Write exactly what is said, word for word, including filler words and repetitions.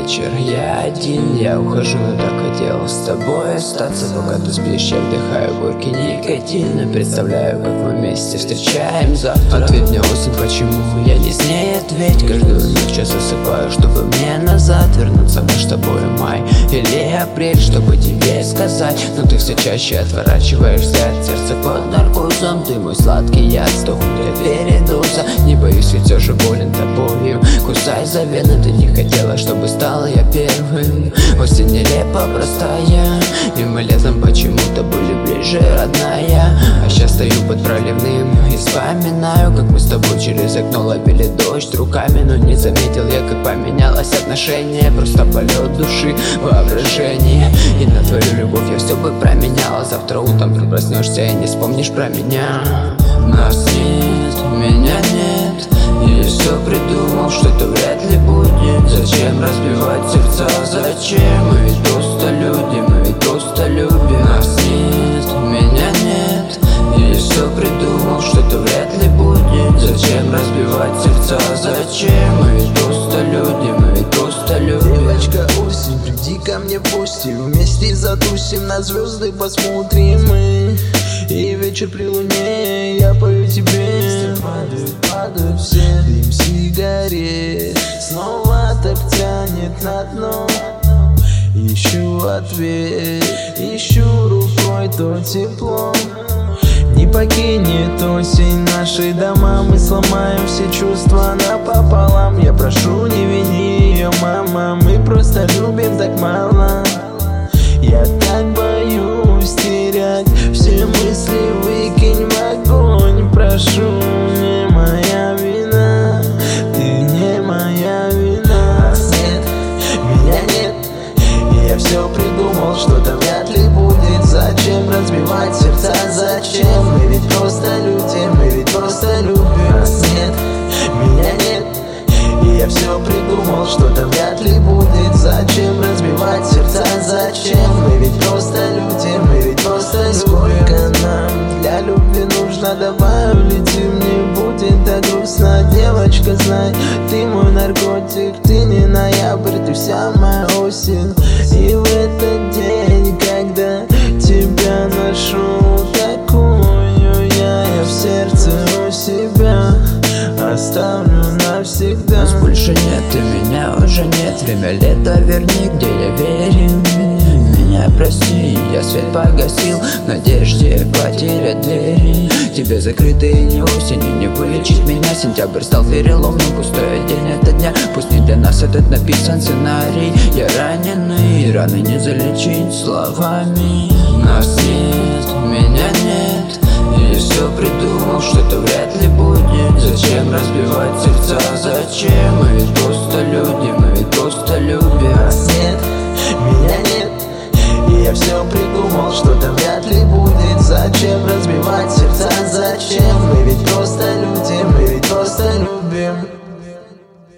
вечер, я один, я ухожу, но так хотел с тобой остаться. Пока ты спишь, я вдыхаю горький никотин и представляю, как мы вместе встречаем завтра. Ответь мне, осень, почему я не с ней? Ответь, каждую ночь я засыпаю, чтобы мне назад вернуться. Мы с тобой май или апрель, чтобы тебе сказать, но ты все чаще отворачиваешь взгляд. Сердце под наркозом, ты мой сладкий яд, сто хуй передоза. Не боюсь, ведь все же болен тобою. Кусай за вены, ты не хотела, чтобы стала я первым. Осень нелепо простая, и мы летом почему-то были ближе, родная. А сейчас стою под проливным и вспоминаю, как мы с тобой через окно ловили дождь руками. Но не заметил я, как поменялось отношение. Просто полет души, воображение. И на твою любовь я все бы променяла. Завтра утром ты проснешься и не вспомнишь про меня. Нас нет, меня нет, и я все придумал, что это вряд ли будет. Зачем разбивать сердца, зачем? Мы ведь просто люди, мы ведь просто любим. Нас нет, меня нет, и я все придумал, что это вряд ли будет. Зачем разбивать сердца, зачем? Мы ведь просто люди, мы ведь просто любим. Девочка осень, приди ко мне в гости, вместе затусим, на звезды посмотрим мы. И вечер при луне я пою тебе. Падают, падают все, дым сигарет снова так тянет на дно. Ищу ответ, ищу рукой то тепло. Не покинет осень наши дома, мы сломаем все чувства напополам. Я прошу, не вини ее, мама, мы просто любим так мало. Я так боюсь терять, все мысли выкинь в огонь. Прошу, не моя вина, ты не моя вина. Нас нет, меня нет, и я все придумал, что-то вряд ли будет. Зачем разбивать сердца, зачем? Мы ведь просто люди, мы ведь просто любим. Нас нет, меня нет, и я все придумал, что-то вряд ли будет. Зачем разбивать сердца, зачем? Мы ведь просто люди, мы ведь просто любим. Сколько нам для любви нужно, давай улетим, не будет так грустно. Девочка, знай, ты мой наркотик, ты не ноябрь, ты вся моя осень. И в этот день, когда тебя ношу такую, я, я в сердце у себя оставлю навсегда. Нас больше нет, и меня уже нет. Время лета верни, где я верен. Меня прости, я свет погасил в надежде потерять двери. Тебе закрытые не осень, и не вылечить меня. Сентябрь стал переломным, пустой день это дня. Пусть не для нас этот написан сценарий. Я раненый, раны не залечить словами. Нас нет, меня нет, и я все придумал, что это вряд ли будет. Зачем разбивать сердца, зачем? Мы ведь просто люди, мы ведь просто любим. Нас нет, меня нет, и я все придумал, что-то вряд ли будет. Зачем разбивать сердца, зачем?